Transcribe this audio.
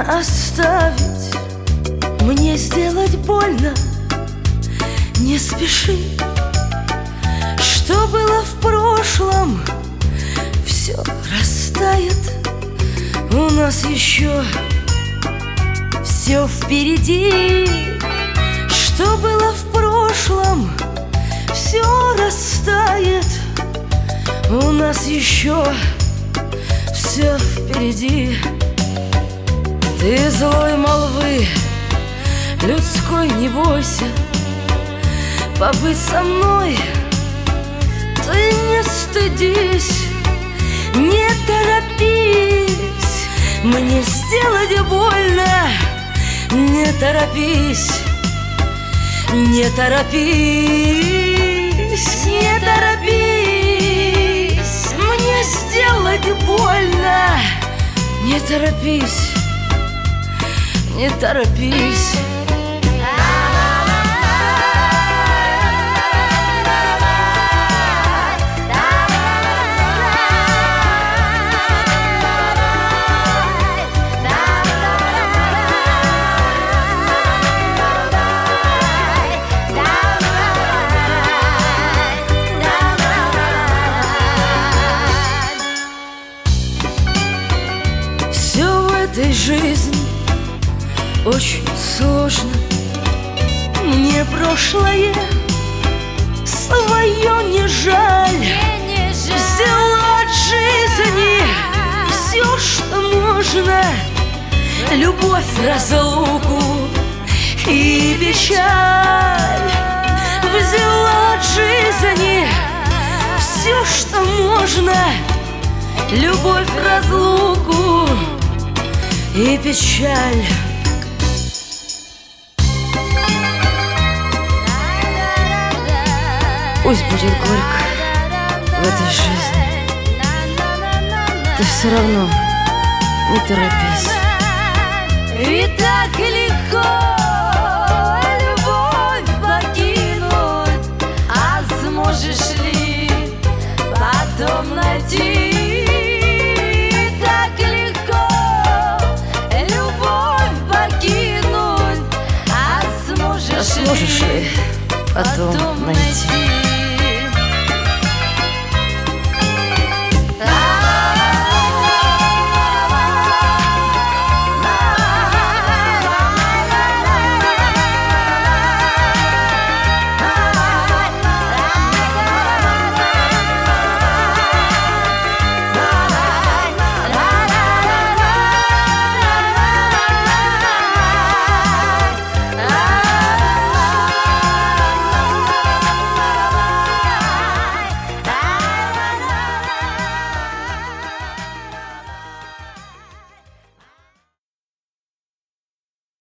меня оставить, мне сделать больно. Не спеши, что было в прошлом, все растает. У нас еще все впереди. Что было в прошлом, все растает. У нас еще все впереди. Ты злой молвы людской не бойся, побыть со мной ты не стыдись. Не торопись мне сделать больно, не торопись, не торопись, не торопись мне сделать больно, не торопись, не торопись. Этой жизни очень сложно. Мне прошлое свое не жаль. Взяла от жизни все, что можно. Любовь, разлуку и печаль. Взяла от жизни все, что можно. Любовь, разлуку и печаль. Пусть будет горько в этой жизни, ты все равно не торопись. И так легко любовь покинуть, а сможешь ли потом найти? Сможешь ли потом найти?